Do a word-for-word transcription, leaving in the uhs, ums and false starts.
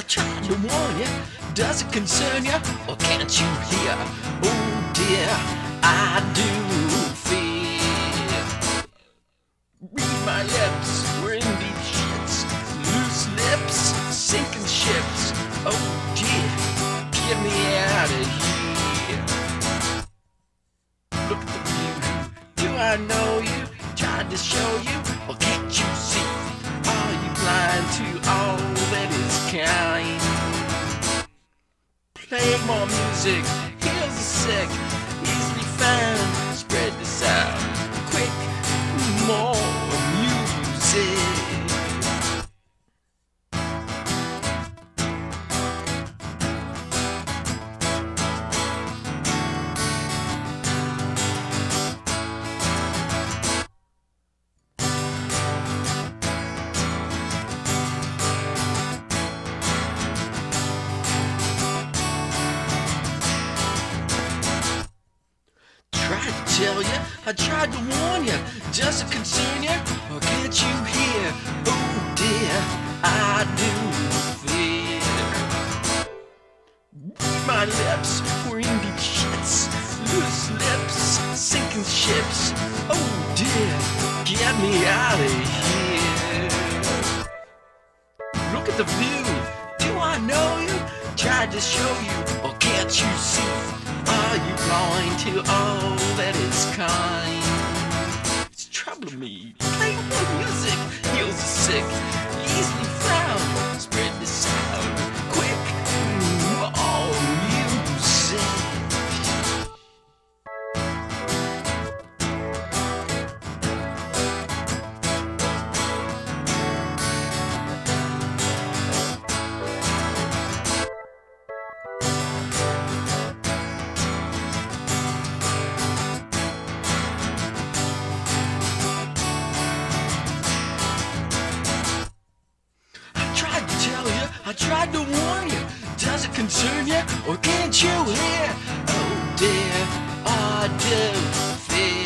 tried to warn you. Does it concern you, or can't you hear? Oh dear, I do fear. Read my lips, we're in deep shits. Loose lips, sinking ships. Oh dear, get me out of here. Look at the view, do I know you? Tried to show you, or can't you see? Are you blind to all that is kind? Play more music, heals the sick, easily found. Spread this out, quick, more music. Tried to tell you, I tried to warn you. Does it concern you, or can't you hear? Oh dear, I do fear. My lips were in deep shits. Loose lips, sinking ships. Oh dear, get me out of here. Look at the view, do I know you? Tried to show you, or can't you see? Are you blind to all that is kind? It's troubling me. Play more music, heals the sick, easily found. Spread the sound, quick, more music. I tried to warn you. Does it concern you, or can't you hear? Oh dear, I do fear.